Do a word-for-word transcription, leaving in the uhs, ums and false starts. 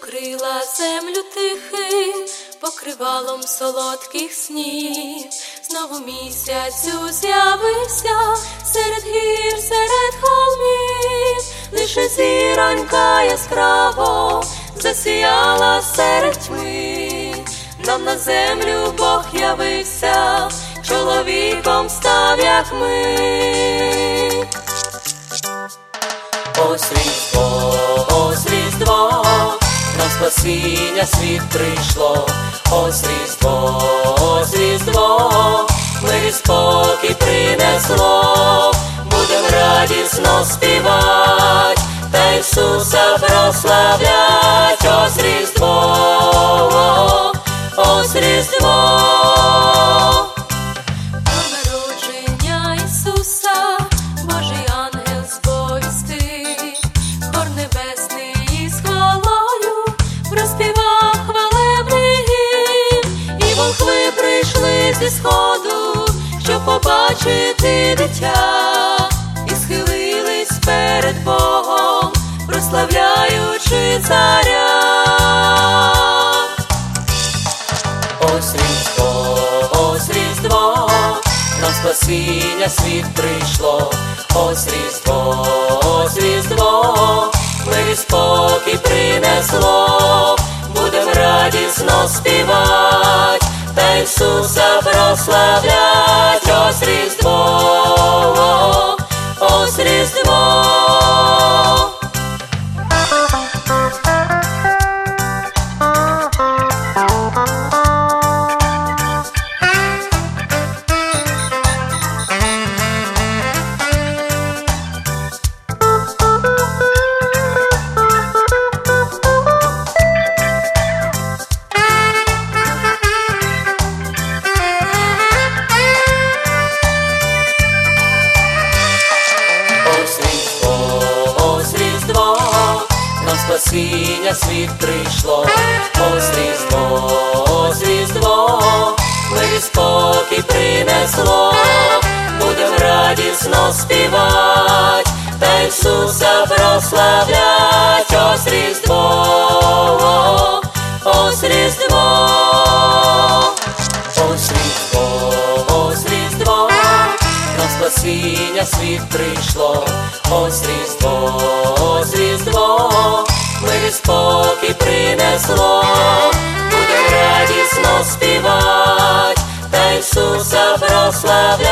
Укрила землю тихим покривалом солодких снів, знову місяцю з'явився серед гір, серед холмів, лише зіронька яскраво засіяла серед тьми. Нам на землю Бог явився, чоловіком став, як ми. Ось Різдво, ось Різдво, на спасіння світ прийшло. Ось Різдво, ось Різдво, мир і спокій принесло. Будем радісно співать, та Ісуса прославлять. Ось Різдво, ось Різдво. Зі сходу, щоб побачити дитя, і схилились перед Богом, прославляючи царя. Ось Різдво, ось Різдво, на спасіння світ прийшло. Ось Різдво, ось Різдво, мир і спокій принесло. Будем радісно співать, та Ісуса прославлять. Ось Різдво, ось Різдво. Спасіння світ прийшло. Ось Різдво, ось Різдво, мир і спокій принесло. Будем радісно співать, та Ісуса прославлять. Ось Різдво, ось Різдво. Ось Різдво, ось Різдво, на спасіння світ прийшло. Ось Різдво, ось Різдво, мир і спокій принесло. Будем радісно співать, та Ісуса прославлять.